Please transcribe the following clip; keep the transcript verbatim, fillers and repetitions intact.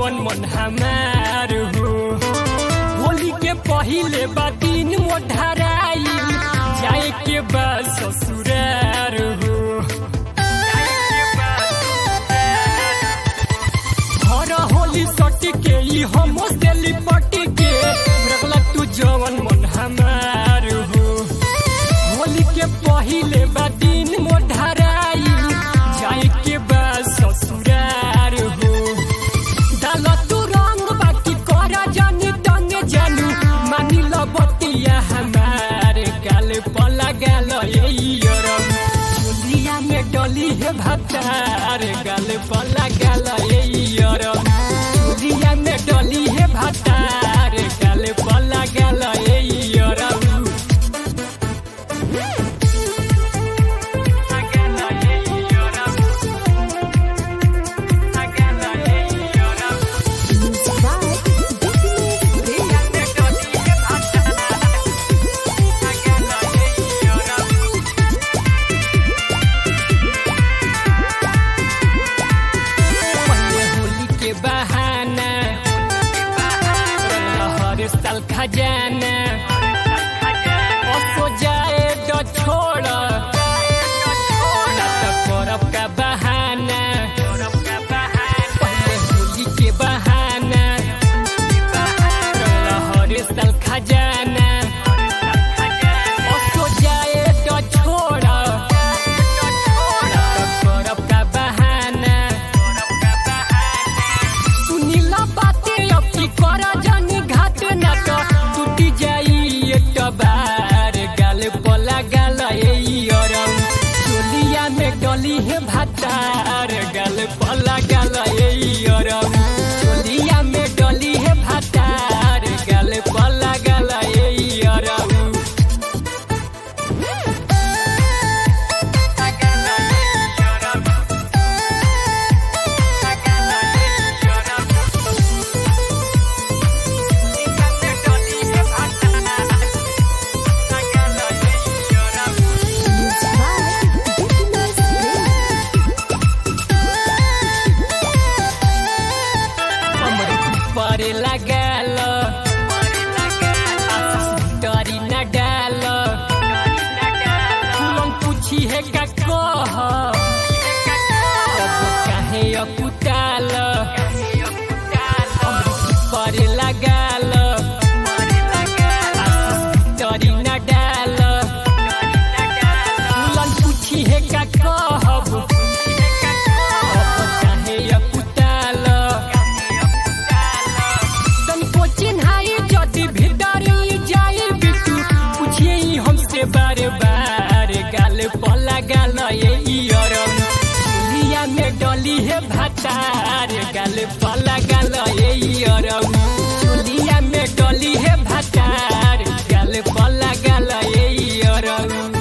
जवन मन हमार हो। होली के पहिले बा दिन मोढ़ाराई जाए के बाद ससुरार हो। हर होली सट के ई हम से लिपट के रखला तू जवन मन हमार हो। होली के पहिले बा दिन मोढ़ाराई जाए के बाद ससुरार हो। डाल तू रंग बाकी कर जानी तंग जानू मानी लो बतिया हमारे गाल पला गाल चुलिया में डली है भतार गाल पला गाल चुलिया में डली है भतार गाल पला गाल साल खजाना सो जाए तो छोड़ करब का बहाना पहले होली के बहाना हर साल खजाना सो जाए तो छोड़ करब का बहाना सुनीला बातें अब की कर जानी घाट ना तो टूटी जाई एक बार गाल पला गाल चोलिया में डली है भातार गाल पला गाल चोलिया में डली है भातार गाल पला गाल परे लगाल डरी न डाल हम पूछी है का कह काहे अकुटाल परे लगाल डरी न डाल हम पूछी है का कहब काहे अकुटाल बार बार गाल पला गाल चुलिया में डली है भातार गाल पला गाल चुलिया में डली है भातार गाल पला गाल